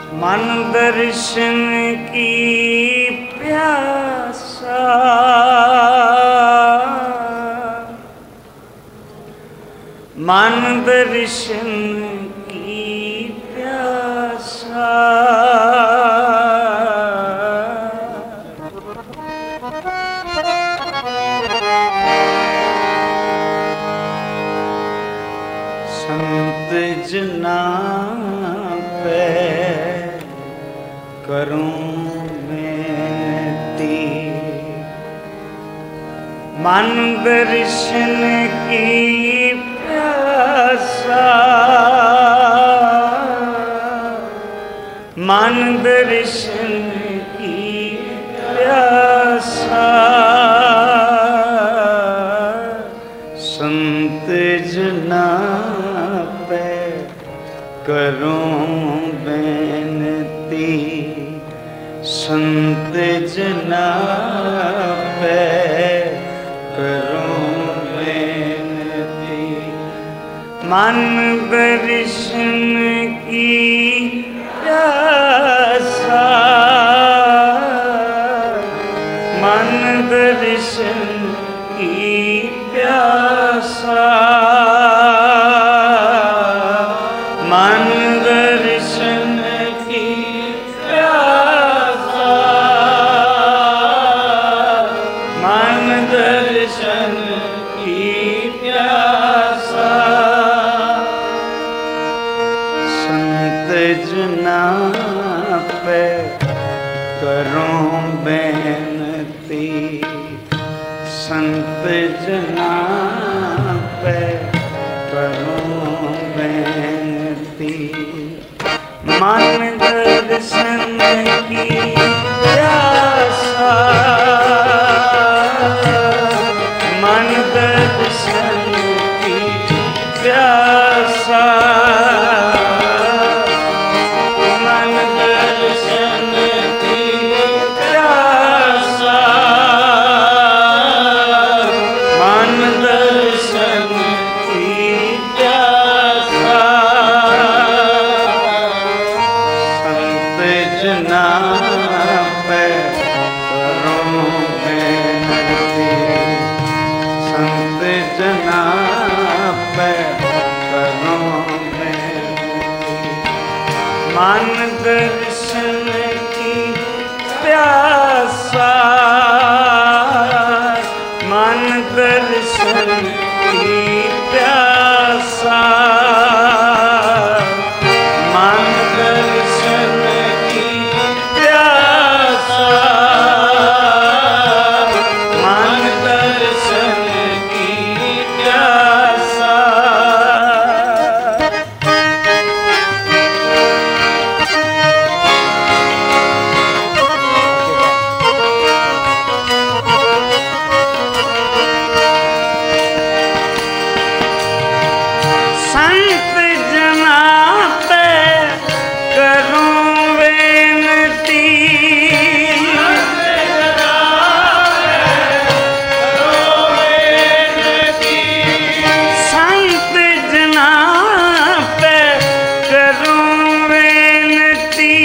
मन दर्शन की प्यासा, मन दर्शन की प्यासा, संत जना पे करूं बेनती, मन दर्शन की प्यासा, मन दर्शन की प्यासा, संत जना पे करूं बेनती, संत जना पे करूं बेनती, मन दर्शन की प्यासा, मन दर्शन की प्यासा, मन दर्शन की प्यासा, मन दर्शन की प्यासा, संत जना पे करूं बेनती, संत जना पे करूं बेनती, मन दर्शन की प्यासा, मन दर्शन की प्यासा, मन दर्शन की प्यासा, मन दर्शन की प्यासा, संत जना पे करूं बेनती, संत जना पे करूं बेनती, मन दर्शन की प्यासा, मन दर्शन की प्यासा, मन दर्शन की प्यासा, मन दर्शन की प्यासा, संत जना पे करूं बेनती, संत जना पे करूं बेनती,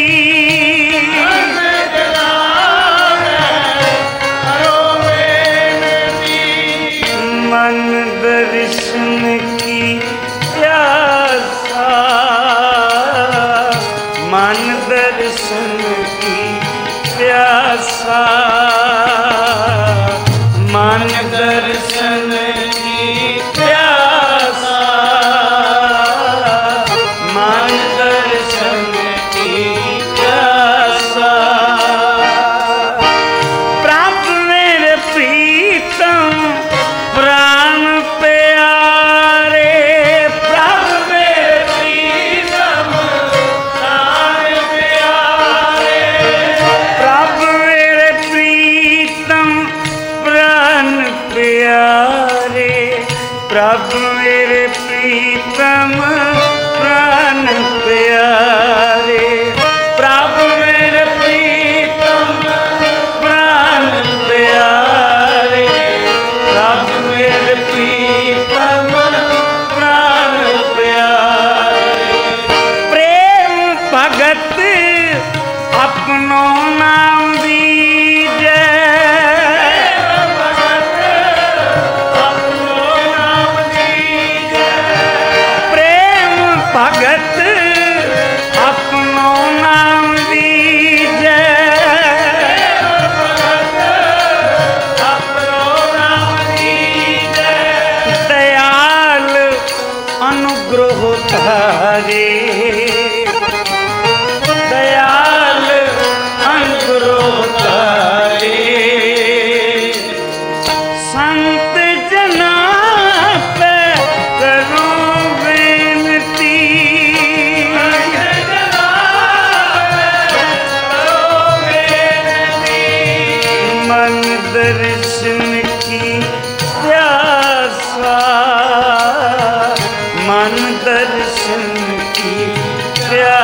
मन दर्शन की प्यासा, मन दर्शन की प्यासा, मन दर्शन की प्यासा, मन दर्शन की प्यासा, प्रभु मेरे प्रीतम प्राण प्यारे, प्रभु मेरे प्रीतम प्राण प्यारे, प्रभु मेरे प्रीतम प्राण प्यारे, प्रभु मेरे प्रीतम प्राण प्यारे, प्रभु मेरे प्रीतम प्राण प्यारे, प्रभु मेरे प्रीतम प्राण प्यारे, प्रेम भगत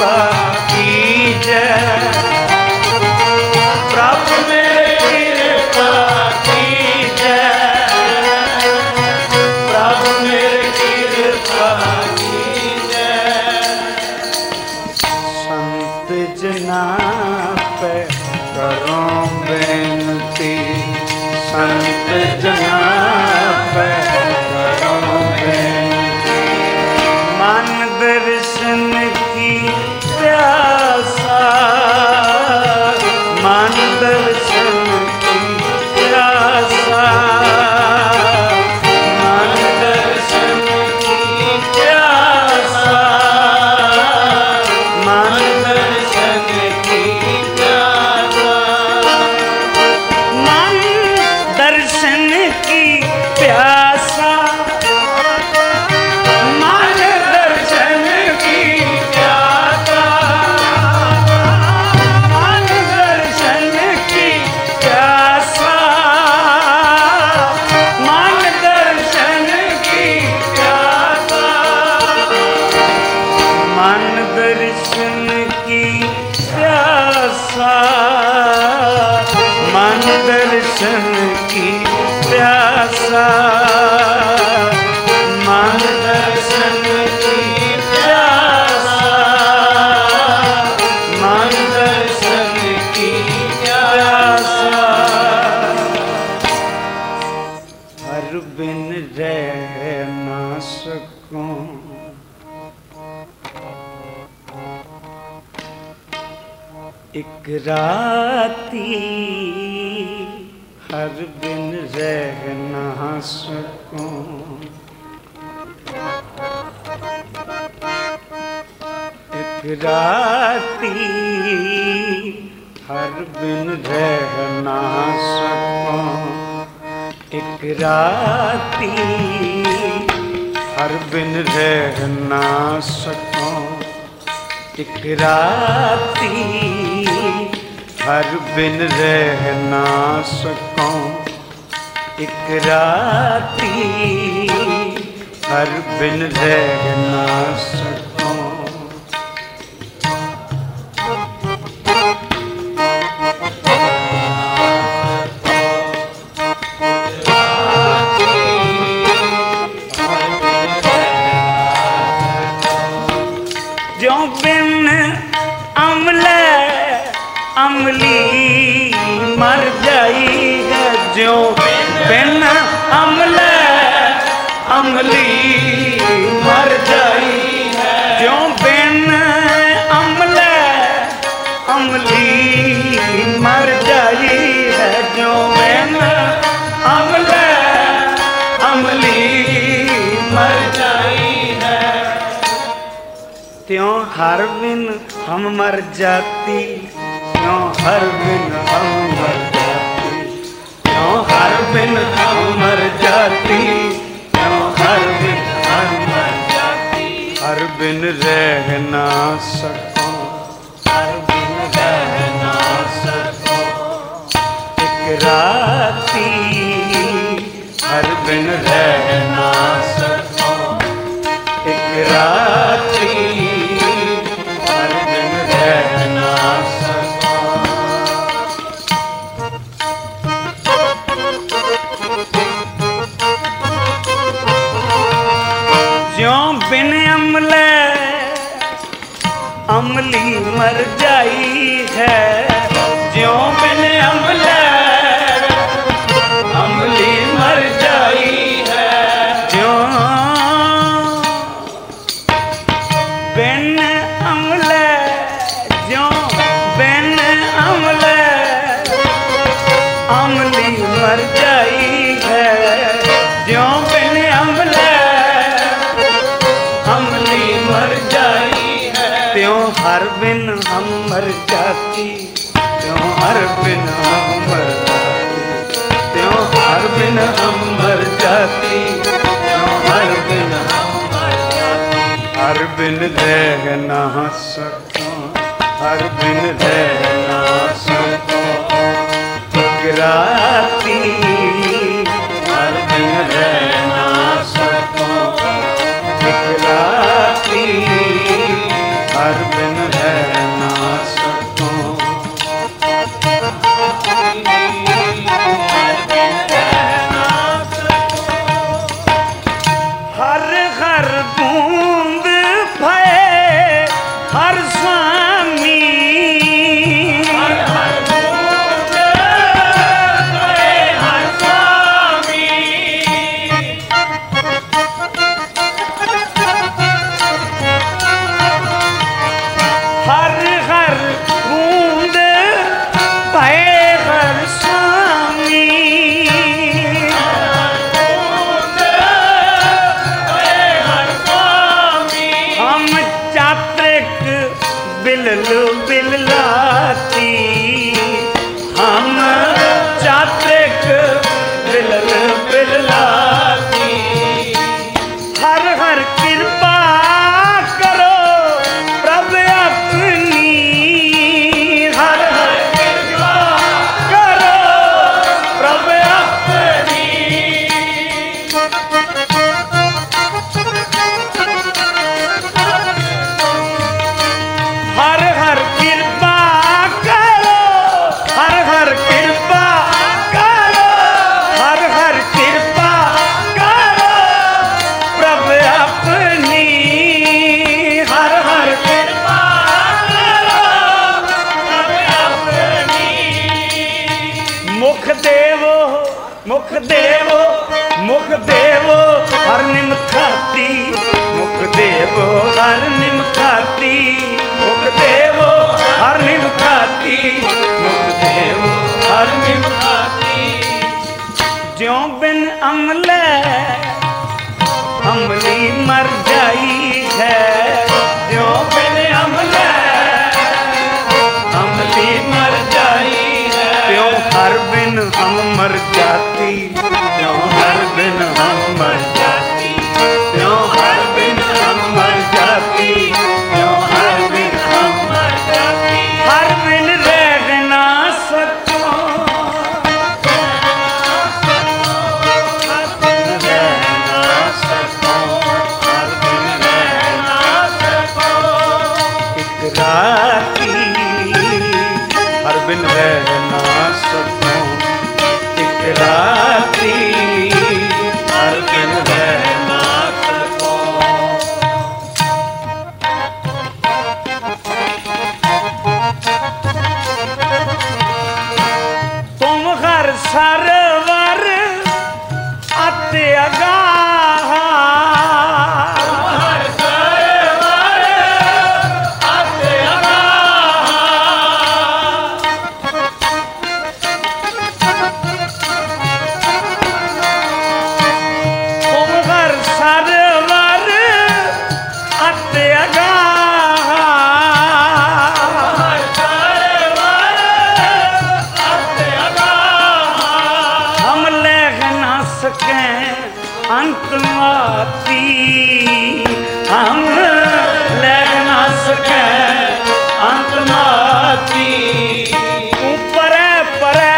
कृपा कीजै, प्रभु मेरी कृपा कीजै, प्रभु मेरी कृपा कीजै। संत जना पे करो बेनती, संत जना पे करो बेनती, मन दर्शन की प्यासा, मन दर्शन की प्यासा, मन दर्शन की प्यासा, मन दर्शन की प्यासा, मन दर्शन की प्यासा, मन दर्शन की प्यासा, मन दर्शन की प्यासा, मन दर्शन की प्यासा, मन दर्शन की प्यासा, मन दर्शन की प्यासा, मन दर्शन की प्यासा, मन दर्शन की प्यासा। हर बिन रह ना सकूं, एक राती हर बिन रह ना सकूं, एक राती हर बिन रह ना सकूं, एक राती हर बिन रह ना सकूं, एक राती हर बिन रह ना सकूं, एक राती हर बिन रह ना सकूं। जो बिन अमले अमली मर जाई है, जो बिन अमले अमली मर जाई है, जो बिन अमले अमली मर जाई है, जो बिन अमले अमली मर जाई है। त्यों हर बिन हम मर जाती, त्यों हर बिन हम मर जाती, त्यों हर बिन हम मर जाती, त्यों हर बिन हम मर जाती, हर बिन रह ना सकूं, हर बिन रह ना सकूं, एक राती हर बिन रह ना सकूं, एक राती हर बिन रह ना सकूं। ज्यों बिन अमले अमली मर जाई है, ज्यों बिन अमले अमली मर जाई है, ज्यों बिन अमले, ज्यों बिन अमले अमली मर जाई है, ज्यों बिन अमले अमली मर जाई है, त्यों हर बिन हम मर जाती, त्यों हर बिन हम मर जाती, त्यों हर बिन हम मर जाती, त्यों हर बिन हम मर जाती, हर बिन रह ना सकूं, हर बिन रह ना सकूं, एक राती हर बिन रह ना सकूं, एक राती हर बिन रह ना सकूं। हर हर बूंद भये हर स्वामी, हर हर बूंद भये हर स्वामी। हर हर बूंद भये हर स्वामी, हम चात्रिक बिलल बिललाती, हम चात्रिक बिलल बिललाती। हर हर कृपा करो प्रभु अपनी, हर हर कृपा करो प्रभु अपनी। हर हर कृपा करो, हर हर कृपा करो, हर हर कृपा करो प्रभु अपनी, हर हर कृपा करो प्रभु अपनी। मुख देवो मुख देवो मुख देवो हर निम खाती, मुख देवो हर निम खाती, मुख देवो हर निम खाती, मुख देवो हर निम खाती। ज्यों बिन अमले अमली मर जाई है, ज्यों बिन अमले अमली मर जाई है। त्यों हर बिन हम मर जाती, त्यों हर बिन हम मर जाती, त्यों हर बिन हम मर जाती, त्यों हर बिन हम मर जाती। हर बिन रह ना सकूं, हर बिन रह ना सकूं, हर बिन रह ना सकूं। एक राती हर बिन रह ना सकूं, एक राती हर बिन रह ना सकूं। तुम हर सरवर अति अगाह, हर सरवर अति अगाह। तुम हर सरवर अति अगाह, हर सरवर अति अगाह। हम लेख ना सकें अंतमाती, हम लेख ना सकें अंतमाती। ऊपर परे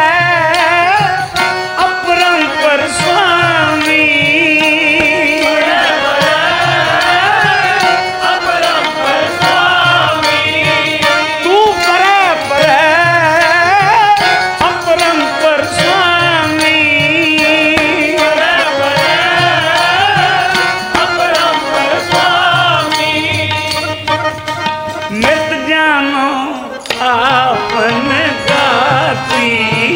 अपरंपर स्वामी, अपरंपर स्वामी। तू परे परे अपरंपर स्वामी, अपरंपर स्वामी। नित जानो आपन गाती,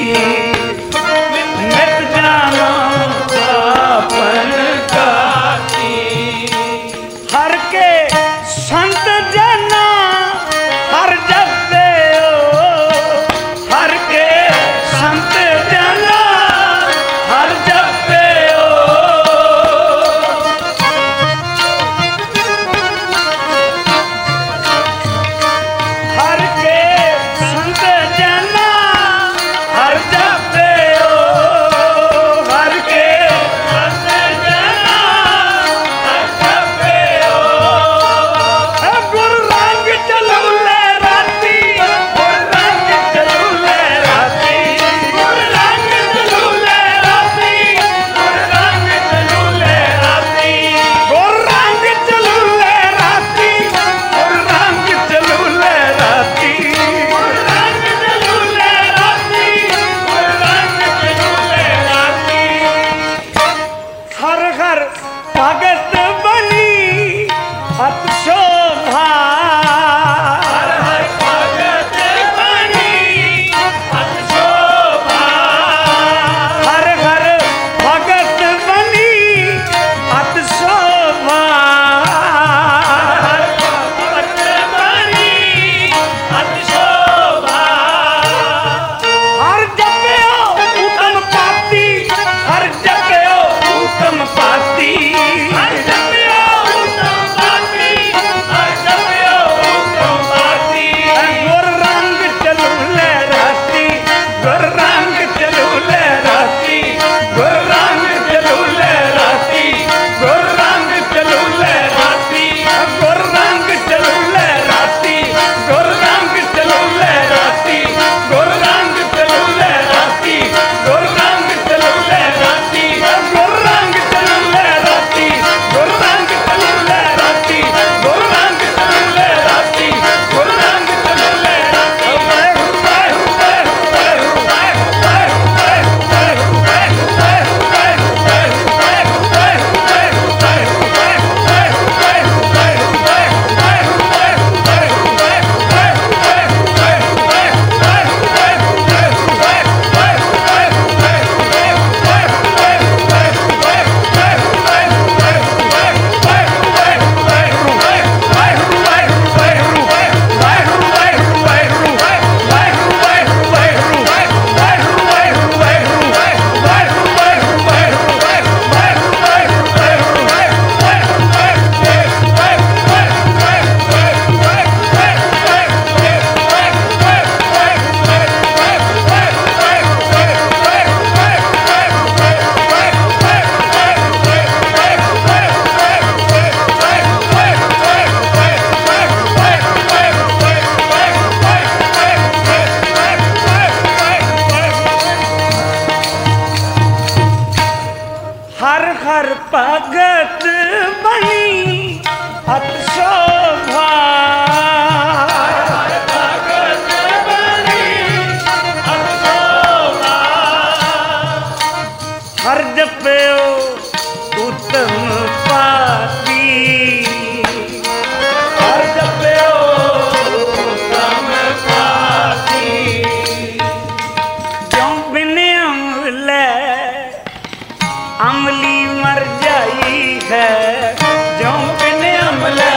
नित जानो आपन गाती। हर के संत जना हर जगते हो, हर के संत जना हर जगते हो। हर के संत जना भगत बनी अत शोभा भगत बनी अत शोभा हर जप्यो उत्तम पाती हर जप्यो उत्तम पाती क्यों बिन अमले अमली मर जाई है जो बिन अमले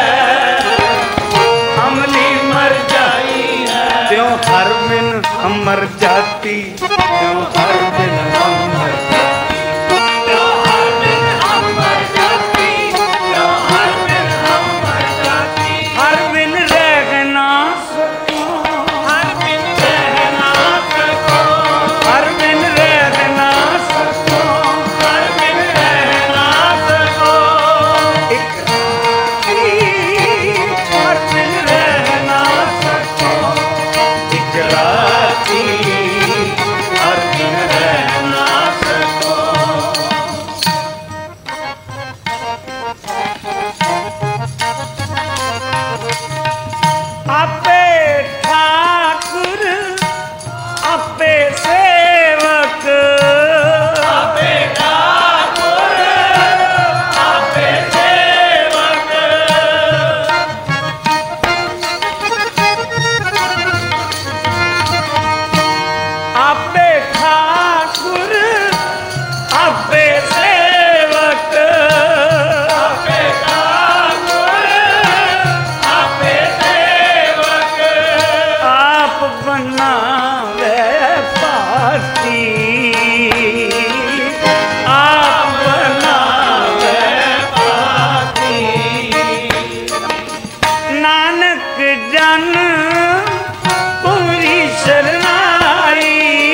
अमली मर जाई है त्यों हर बिन अमर जाती त्यों हर बिन अमर जाती त्यों हर बिन अमर जाती त्यों हर बिन अमर जाती हर बिन रहना सको हर बिन रहना सको हर बिन रहना सको हर बिन रहना सको एक हर बिन रहना सको एक राती हर बिन रहना सको आपे ठाकुर आपे सेवक आपे ठाकुर आपे सेवक आपे ठाकुर आपे सेवक आपे ठाकुर आपे सेवक आप बनावे पाती आप बनावे पाती नानक जन पूरी शरणाई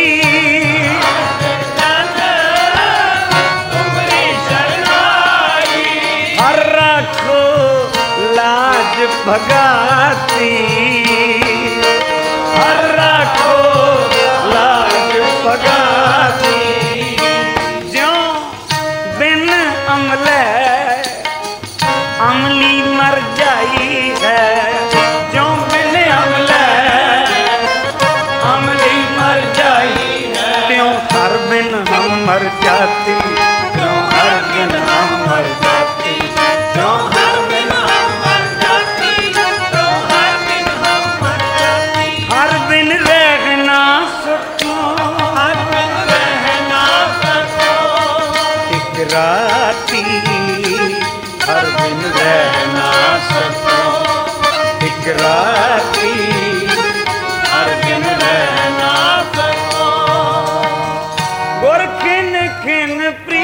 पूरी शरणाई हर राखो लाज भगाती हर राखो लाज भगाती ज्यों बिन अमले अमली मर जाई है ज्यों बिन अमले अमली मर जाई है त्यों हर बिन हम मर जाती त्यों हर बिन हम मर जाती त्यों हर बिन हम मर जाती त्यों हर बिन हम मर जाती हर बिन रहना सको हर बिन रहना सको एक राती हर बिन रहना सको एक राती हर बिन रहना सको गुर खिन खिन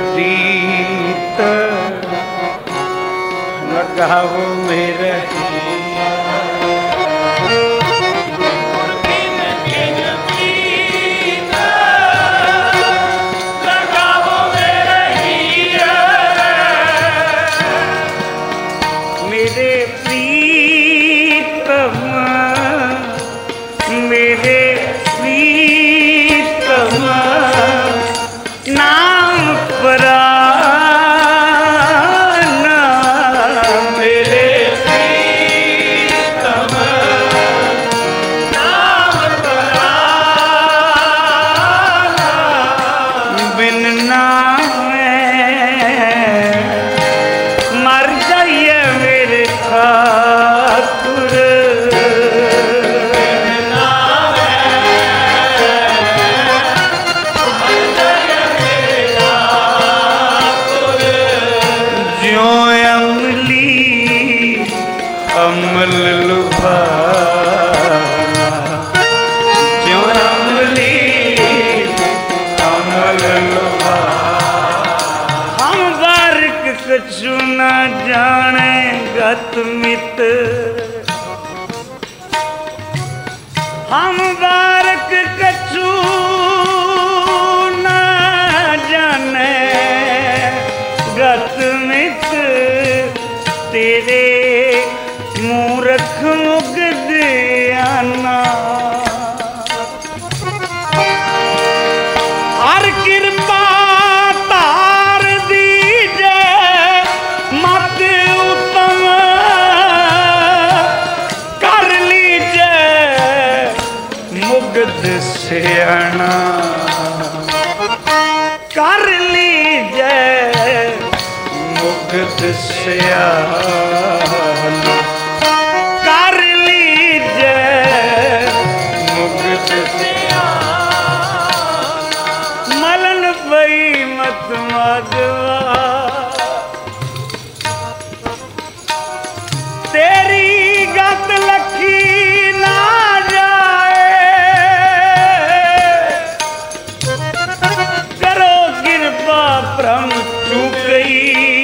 प्रीत लगाओ मेरे मित हम बारक कछु न जाने गत मित तेरे मूर्ख मुग्ध आना हर कृपा तार दीजे मत उत्तम कर लीजे मुग्ध सियाना कर लीजे मुग्ध सियाना कर लीजे मुग्ध मलन पई मत माधवा तेरी गत लखी ना जाए करो कृपा प्रम चुकई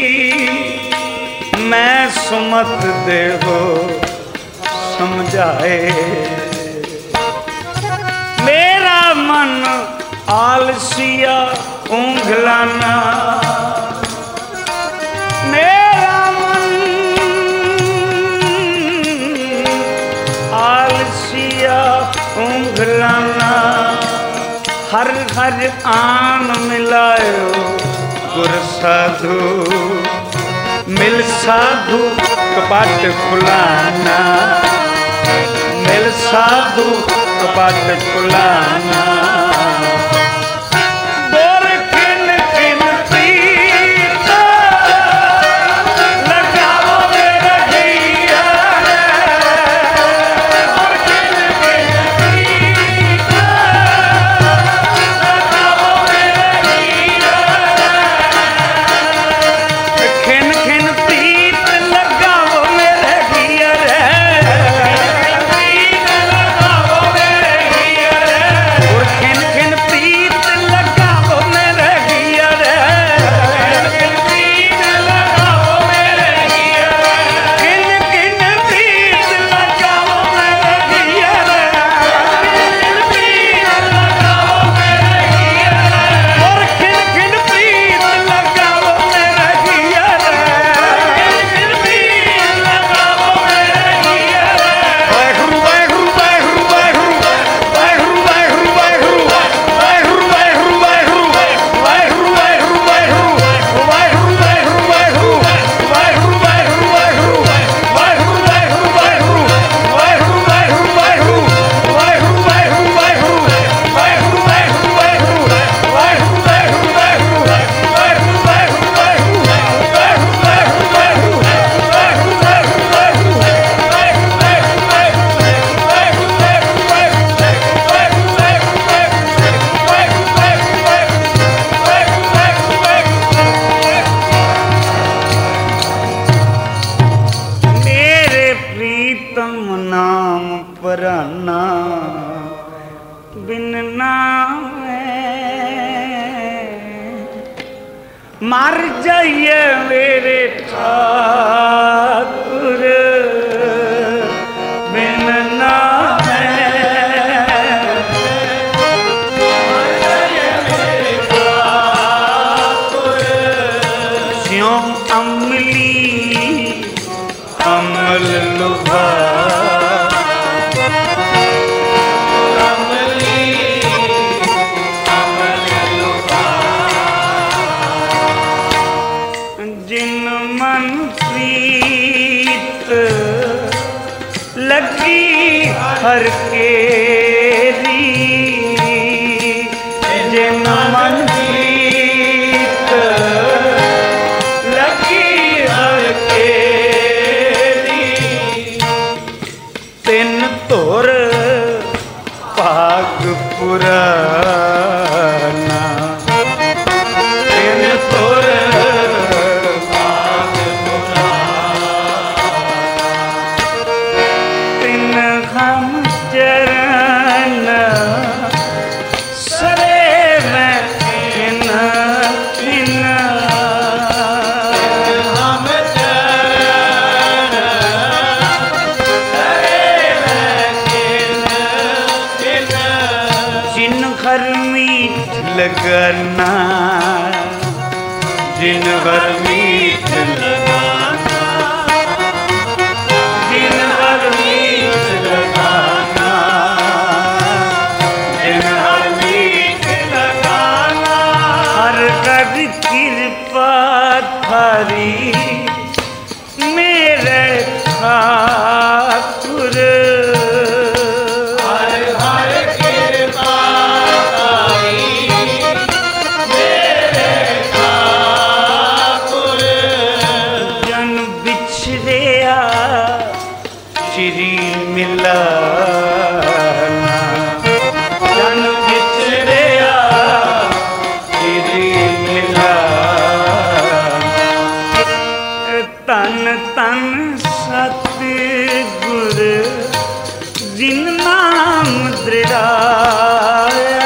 मैं सुमत देहो समझाए मेरा मन आलसिया ऊंघलाना मेरा मन आलसिया ऊंघलाना हर हर आन मिलायो गुर साधु मिल साधु कपाट खुलाना मिल साधु कपाट खुलाना बोर खिन खिन प्रीत लगाओ मेरा हिया बोर खिन खिन प्रीत लगाओ मेरा हिया खिन खिन प्रीत लगाओ मेरे हिया रे प्रीत लगाओ मेरे हिया रे खिन मर जाइए मेरे ठाकुर बिन नामे स्यों अमली अमल लुभा जिन मन प्रीत लगी हर केरी जिन मन प्रीत लगी हर केरी तिन तोर भाग पुराना तिन तोर हम चरण सरे में इन हम चरण सरे में इन जिन घर मीठ लगाना जिन घर मीठ लगाना जिन घर मीठ लगाना जिन घर मीठ लगाना हर कर कृपा थारी मेरे ठाकुर हर हर कृपा थारी मेरे ठाकुर जन बिछड़िया श्री मिलाना जन बिछड़िया श्री मिलाना तन तन सतगुर जिन नाम दृढ़ाया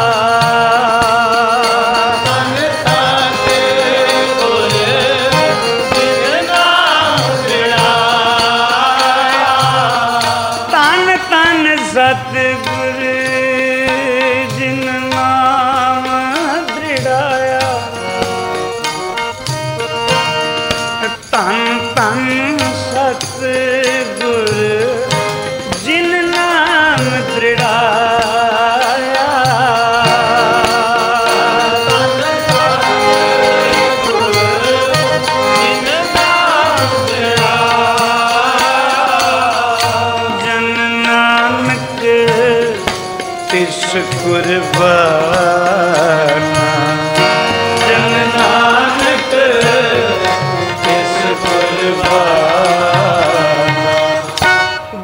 तन सतगुर जिन नाम दृढ़ाया तन तन सतगुर जिन नाम दृढ़ाया तन तन सतगुर जिन नाम दृढ़ाया तन सतगुर जिन नाम दृढ़ाया जन नानक तिस कुर्बाना जन नानक तिस कुर्बाना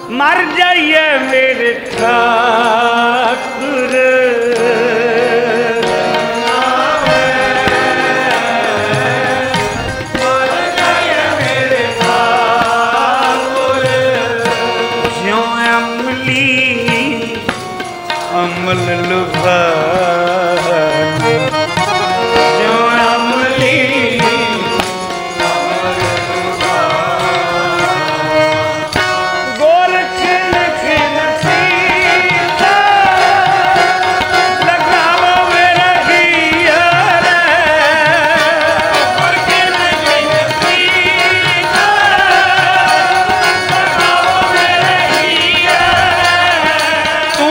मर जाइए मेरे ठाकुर अमल लुभा जो अमली गोरख लखन सीता लगाओ मेरा हिया गोरख लखन सीता लगाओ मेरा हिया तू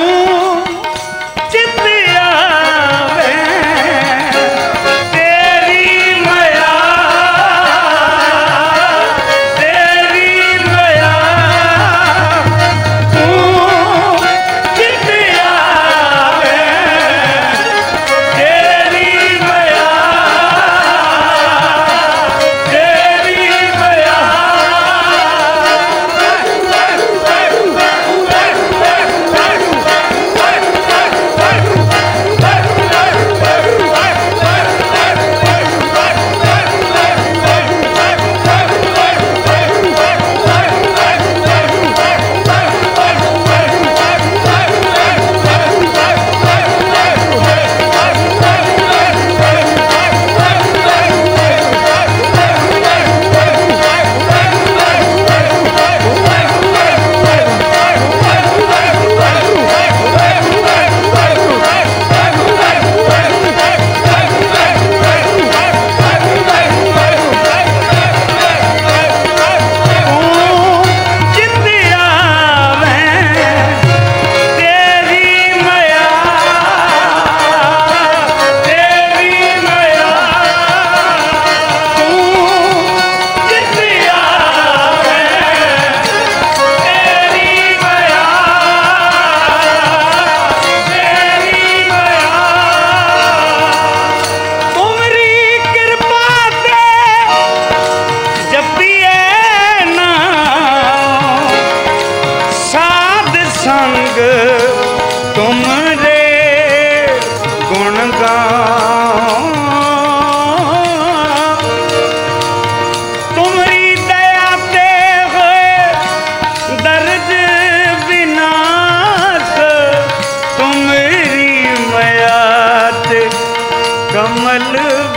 कमल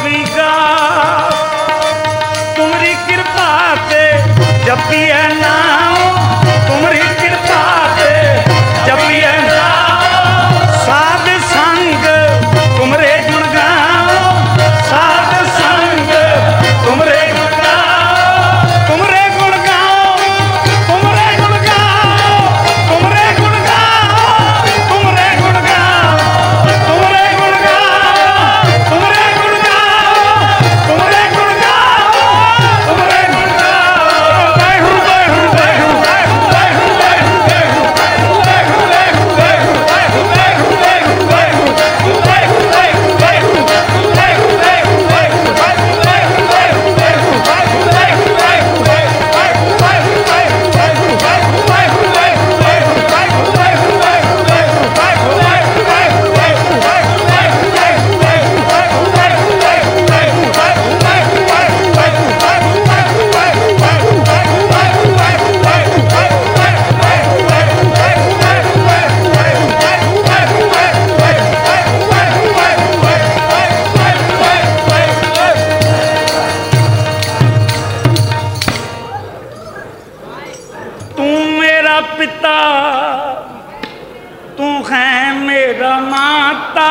विकास तुम्हारी कृपा से जब भी है नाम तुम्हारी कृपा से जब भी है साध संग तुम्हारे गुण गाओ साध संग तुम्हारे गुण गाओ तुम्हारे गुण गाओ तुम्हारे गुण गाओ तुम्हारे गुण गाओ तुम्हारे गुण गाओ तुम्हारे गुण गाओ तुम्हारे गुण गाओ तुम्हारे गुण गाओ तुम्हारे गुण गाओ बैहु बैहु बैहु बैहु बैहु पिता तू है मेरा माता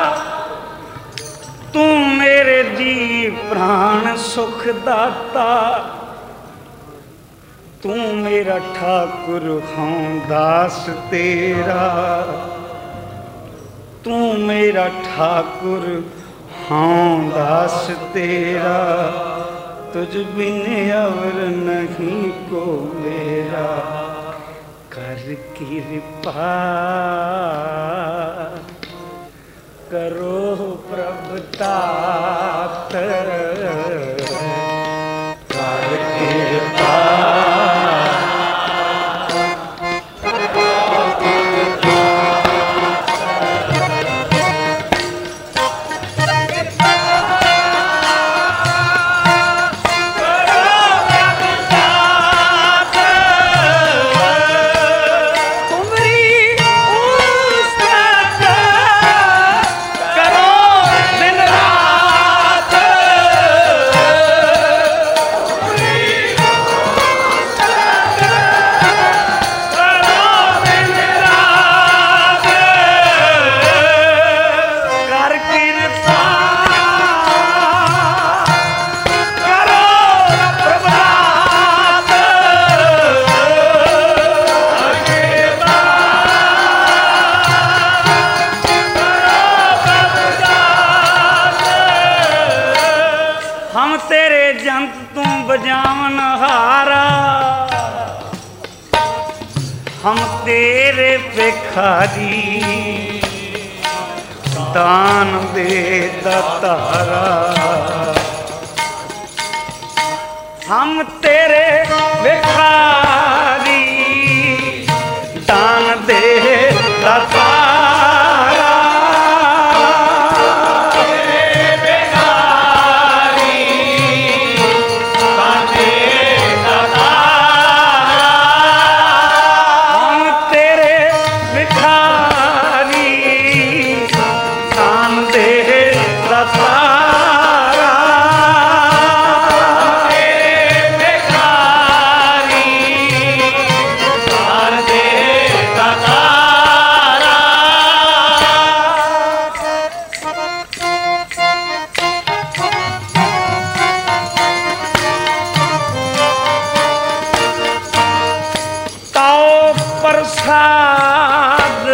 तू मेरे जी प्राण सुख दाता तू मेरा ठाकुर हूँ दास तेरा तू मेरा ठाकुर हूँ दास तेरा तुझ बिन और नहीं को मेरा कर कृपा करो प्रभुतात कर कृपा हम तेरे भिखारी, दान दे दातारा। हम तेरे भिखारी, दान दे दातारा। प्रसाद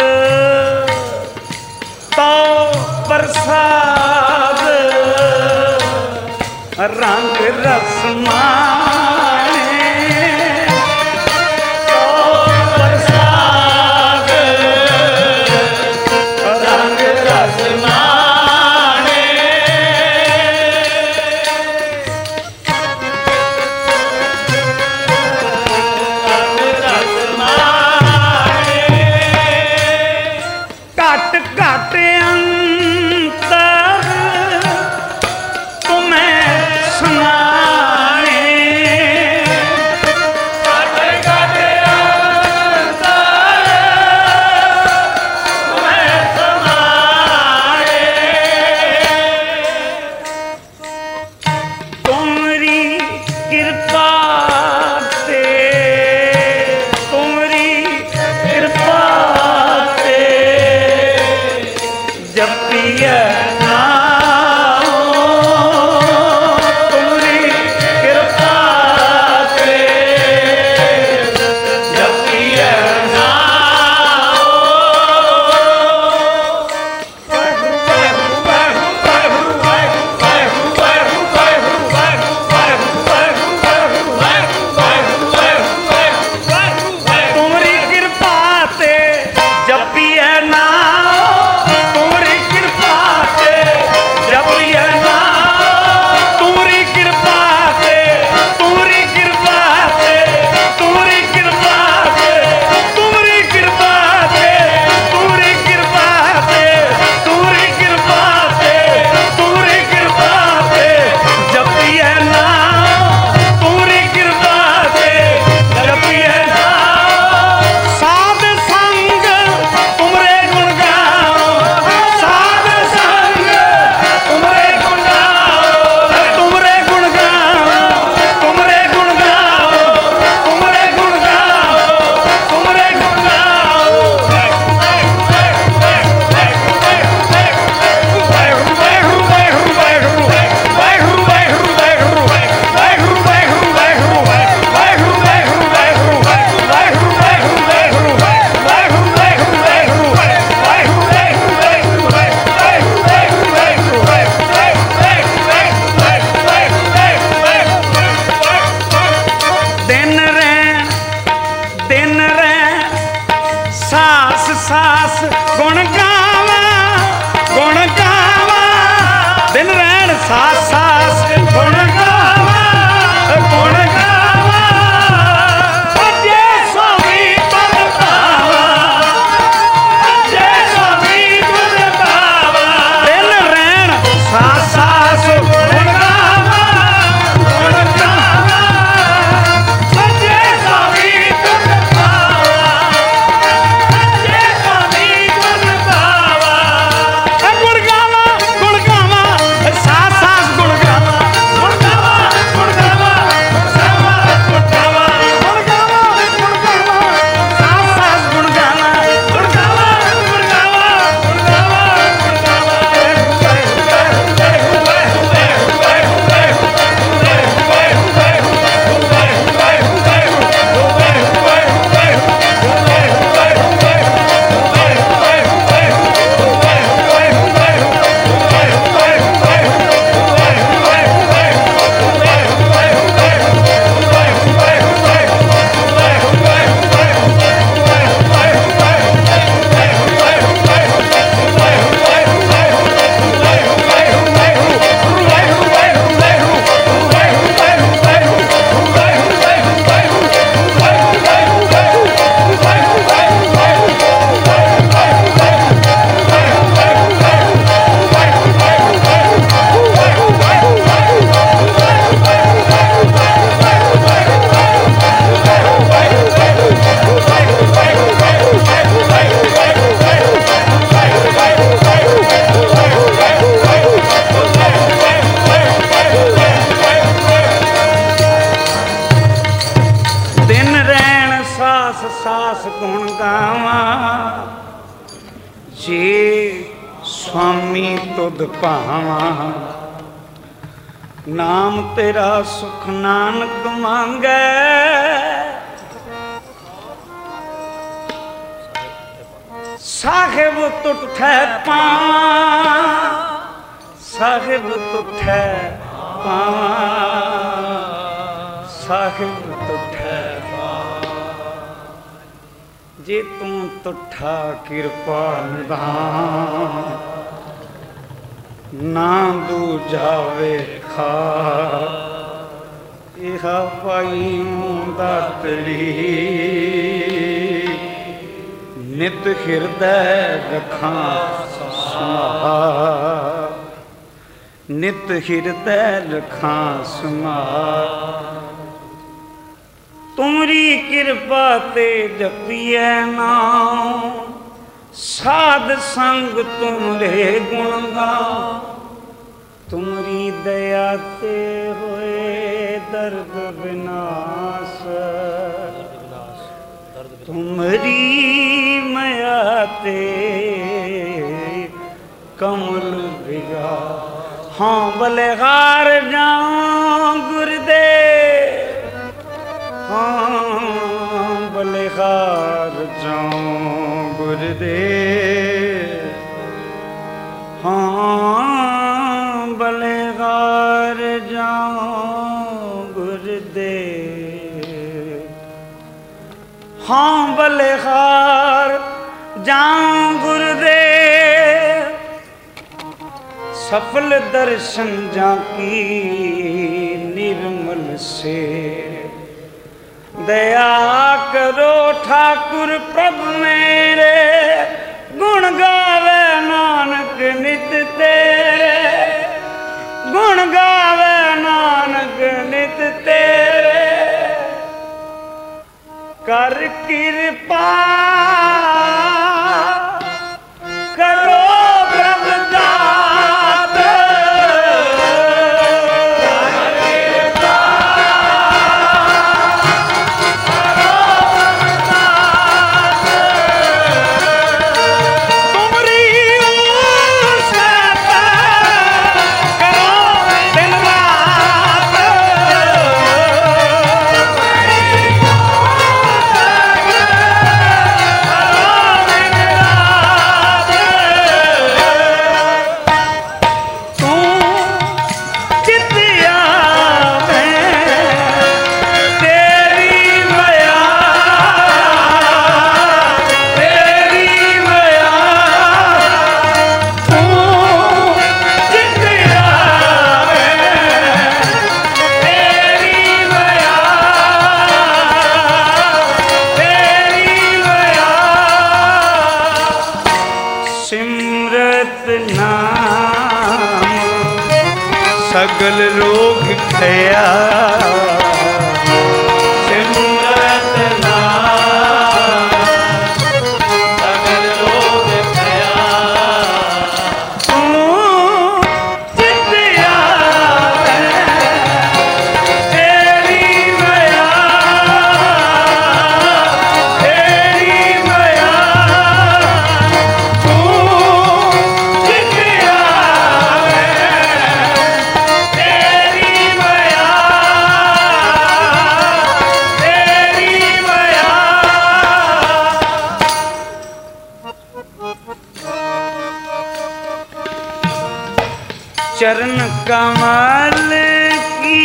तो प्रसाद रंग रस माने, तो प्रसाद रंग रस माने। रंग रस माने घट घट अंतर तुम्हें सुनाने, घट घट अंतर तुम्हें सुनाने। तुम्हारी कृपा से, तुम्हारी कृपा से जपिया नाम, तुम्हारी कृपा से जपिया नाम। तुम्हारी कृपा से जपिया नाम, तुम्हारी कृपा से जपिया नाम। तुम्हारी कृपा से, तुम्हारी कृपा से, तुम्हारी कृपा से, तुम्हारी कृपा से, तुम्हारी कृपा से, तुम्हारी कृपा से, तुम्हारी कृपा से जपिया नाम, तुम्हारी कृपा से जपिया नाम। साध संग तुमरे गुण गाओ, साध संग तुमरे गुण गाओ, तुमरे गुण गाओ, तुमरे गुण गाओ, तुमरे गुण गाओ, तुमरे गुण गाओ। दिन रैन सास सास गुण गावा, गुण गावा। दिन रैन सास सास गुण गावा, गुण गावा। अजय स्वामी पद पावा, अजय स्वामी पद पावा। दिन रैन सास सास गुण गावा, गुण गावा। अजय स्वामी पद पावा, अजय स्वामी पद पावा। गुण गावा, गुण गावा, सास सास गुण ਸਾਸ ਸਾਸ ਗੁਣ ਗਾਵਾਂ, ਜੇ स्वामी तुध भावा। नाम तेरा सुख नानक मांगे, साहिब तुठै पावा, साहिब तुठै पावा, साहिब तुठै पावा। जे तू तुठा कृपा निधान, ना दूजा वेखा। इह पाई दातली, नित हृदय रखा समार, नित हृदय रखा समार। तुमरी कृपा ते जपिए नाम, साध संग तुमरे गुण गाओ। तुमरी दया ते होए दर्द विनाश, तुमरी माया ते कमल बिगा। हाँ बलिहार जाऊं गुरुदेव, हाँ बलिहार जाऊं गुरुदेव, हाँ बलिहार जाऊं गुरुदेव, हाँ बलिहार जाऊं गुरुदेव। सफल दर्शन जाकी निर्मल से, दया करो ठाकुर प्रभु मेरे। गुण गावे नानक नित तेरे, गुण गावे नानक नित तेरे। कर कृपा करो प्रभु दात, सगल रोग खया। सिमरत नाम सगल रोग खया। तू चित आवे तेरी माया, तेरी माया। तू चित आवे चरण कमल की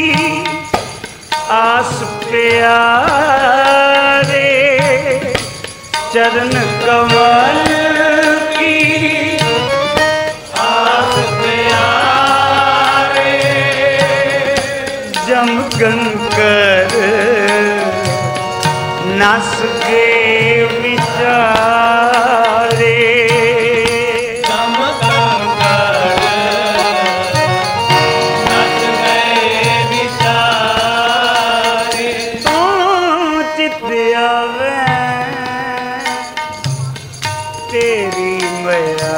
आस प्यारे, चरण कमल की आस प्यारे। जम कंकर नस के विचारे, तेरी माया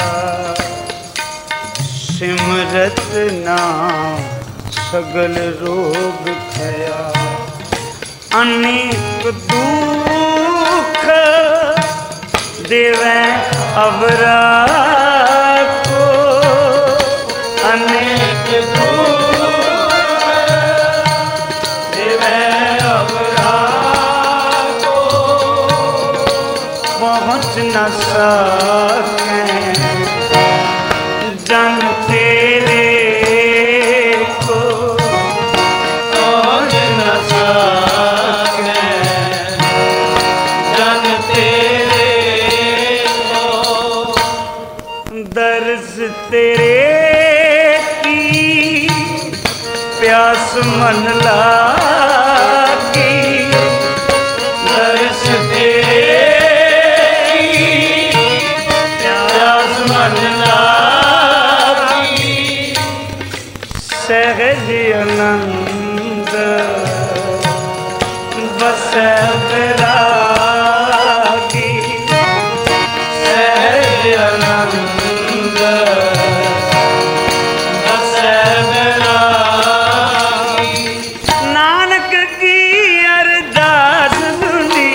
सिमरत नाम सगल रोग खया। अनेक दूर देवे अवरा को अनेक देवे अवरा को पहुँच न सके जन तेरे को पहुँच न सके जन तेरे को दर्श तेरे की प्यास मन लागी दर्श तेरे की प्यास मन लागी सहज आनंद बसै विरागी सहज आनंद बसै विरागी नानक की अरदास सुनी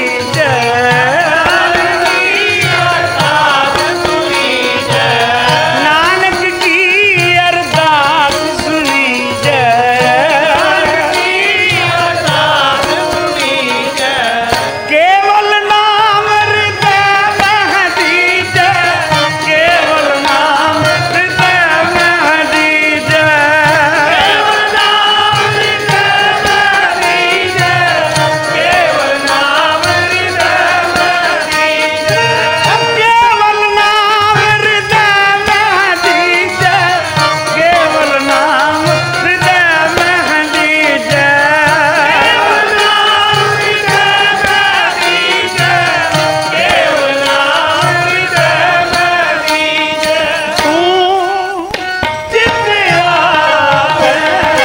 नानक की अरदास सुनी केवल नाम हृदय में दीजै केवल नाम हृदय में दीजै केवल नाम हृदय में दीजै केवल नाम हृदय में दीजै केवल नाम हृदय में दीजै केवल नाम हृदय में दीजै केवल नाम हृदय में दीजै केवल नाम हृदय में दीजै तू चित आवे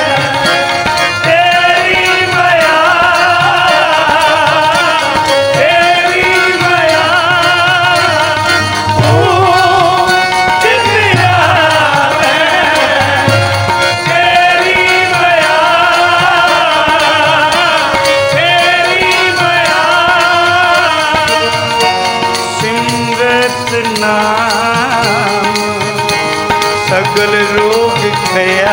तेरी माया तेरी माया तू चित आवे तेरी माया तेरी माया सिमरत नाम सगल रोग खया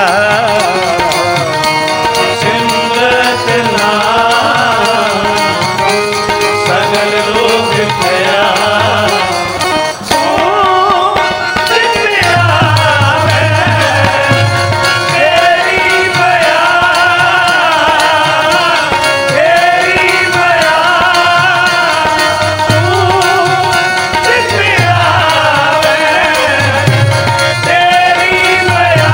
सिमरत नाम सगल रोग खया ओ चित आवे तेरी माया तेरी माया तू चित आवे तेरी माया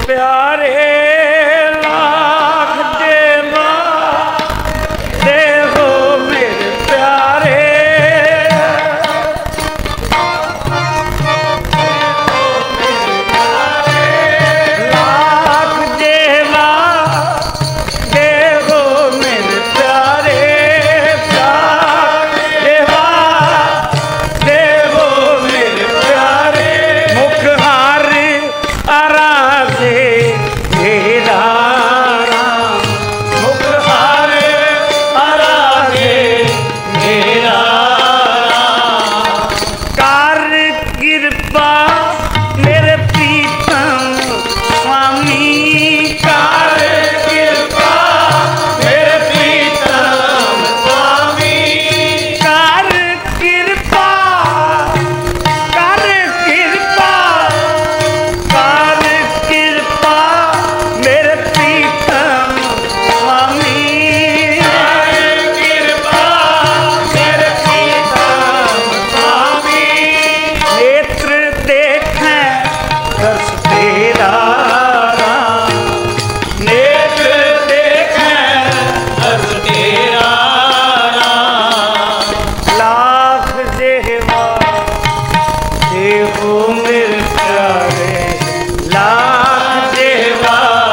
प्यारे लाख देवा देवो मेरे प्यारे लाख देवा देवो मेरे प्यारे देवा देवो मेरे प्यारे मुख हार आराधे तेरा राम मुख हार आराधे तेरा राम कार कृपा मेरे प्रीतम स्वामी कार कृपा मेरे प्रीतम स्वामी कार कृपा कार कृपा कार कृपा मेरे प्रीतम स्वामी कार कृपा मेरे प्रीतम स्वामी नेत्र देखें दर्श तेरा राम नेत्र देखें दर्श तेरा राम लाख देवा देवो मेरे प्यारे लाख देवा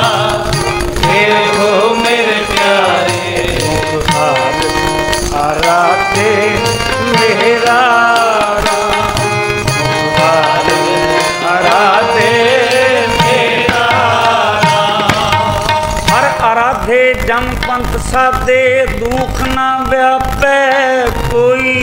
देवो मेरे प्यारे मुख हार आराधे मेरा राम मुख हार आराधे मेरा राम हर आराधे जन पंथ साधे दुख ना व्यापे कोई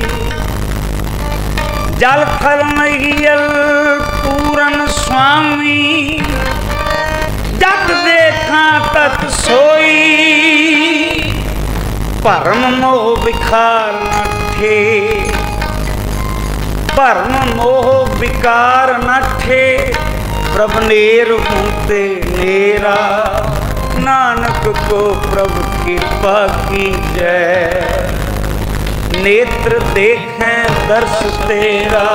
जल थल मैयल पूरन स्वामी जग देखा तत सोई भरम मोह विकार नठे भरम मोह विकार नठे प्रभ नेर होते नेरा नानक को प्रभु कृपा की जय नेत्र देखें दर्श तेरा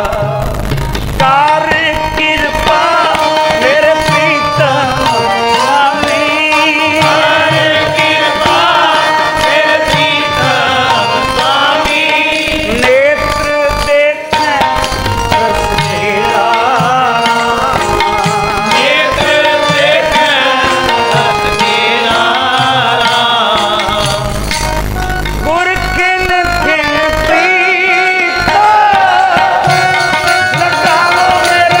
कार कृपा मेरे प्रीतम स्वामी कार कृपा मेरे प्रीतम स्वामी नेत्र देखें दर्श तेरा नेत्र देखें दर्श तेरा गुर किन किन प्रीत लगाओ मेरे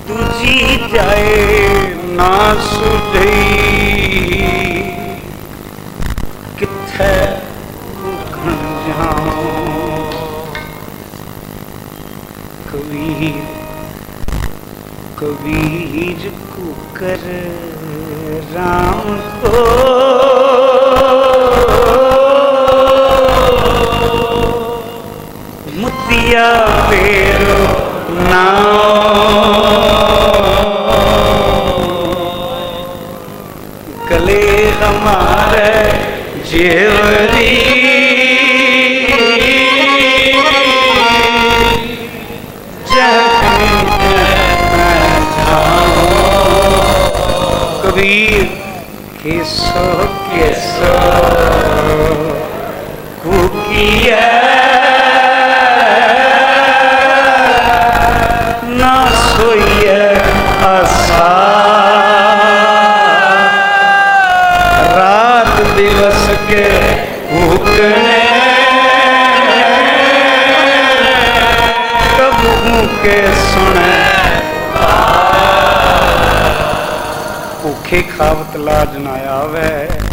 दूजी जाए ना सुझई किथे भूखण जाऊं कबीर कबीर कुकर राम को मुतिया फेरो गले हमारे जेवरी कबीर केसो केसो कुकिया ना सोइए आसा रात दिवस के भूखने कब के सुने भूखे खावत लाज न आवे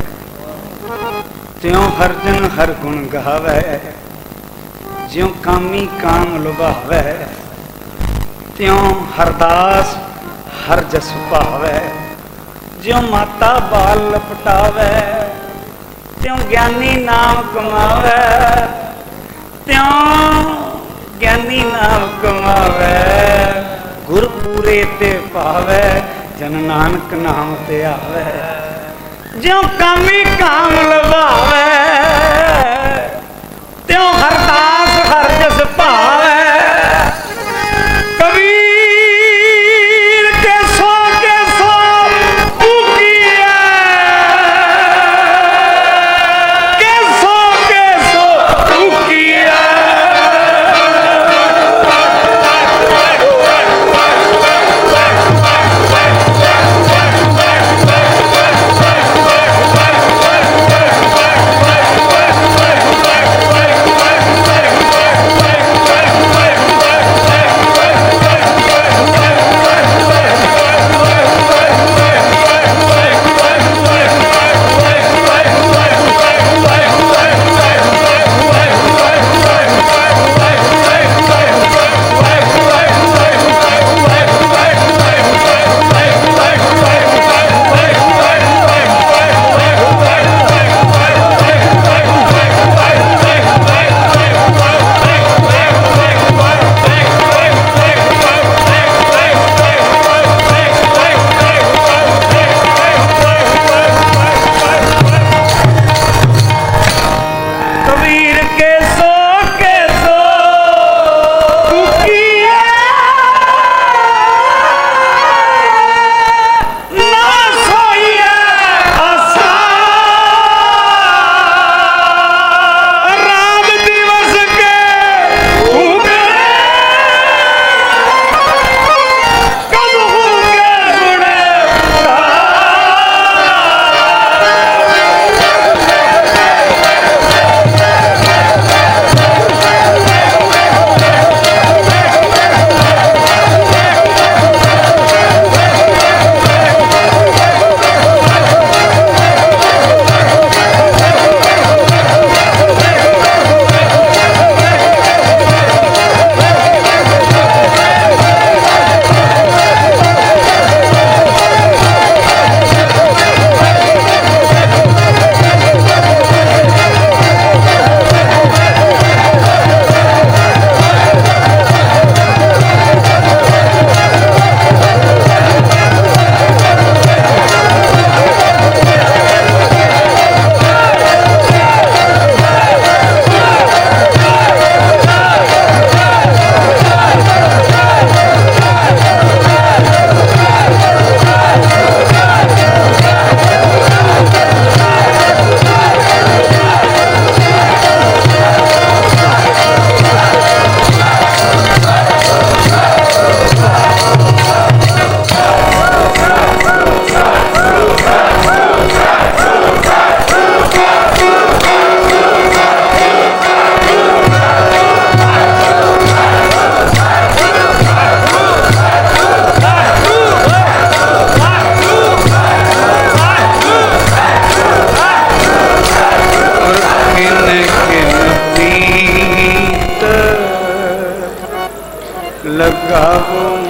त्यों हर जन हर गुण गावे ज्यों कामी काम लुभावे त्यों हरदास हर जस पावे ज्यों माता बाल लपटावे त्यों ज्ञानी नाम कमावे त्यों ज्ञानी नाम कमावे गुर पूरे ते पावे जन नानक नाम ते आवे ज्यों कामी काम लभावे त्यों हरदास हर जस पावे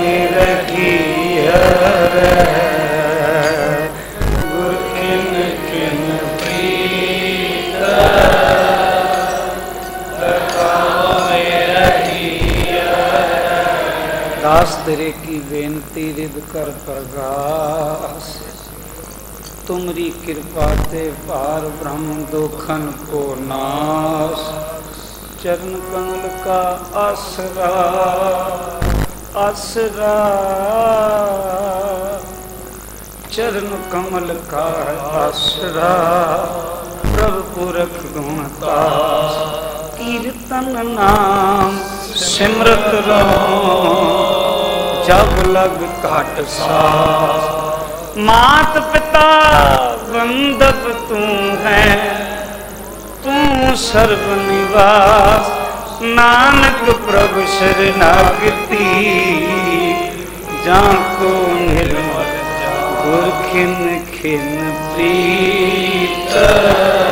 रखी गुर किन किन प्रीत दास तेरे की बेनती रिद कर प्रगास, तुमरी कृपा ते पार ब्रह्म दोखन को नाश। चरण कमल का आसरा आसरा, चरण कमल का आसरा, प्रभु पुरख गुणतास। कीर्तन नाम सिमरत रहो, जब लग काट सास। मात पिता बंधप तू है, तू सर्वनिवास। नानक प्रभु शरणागति, जाको निर्मल गुर खिन खिन प्रीत।